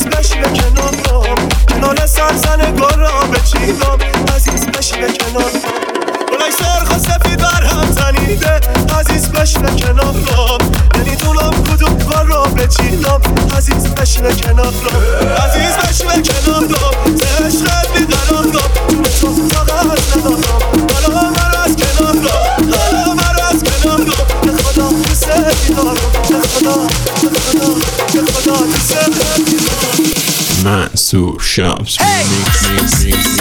بشی به کنارم، کنار سرزن گل را بچینم. عزیز بشی به کنارم، گلای سرخ و سفید بر هم زنیده. عزیز بشی به کنارم، نمیدونم کدوم گل را بچینم. عزیز بشی به کنارم، عزیز بشی به کنارم. عشقت بیقرارم، به تو فقط ندارم. حالا من از کنارم، حالا من از کنارم. به خدا دوست دارم، به خدا، به خدا، به خدا دوست دارم. Mansoor Shops. Hey!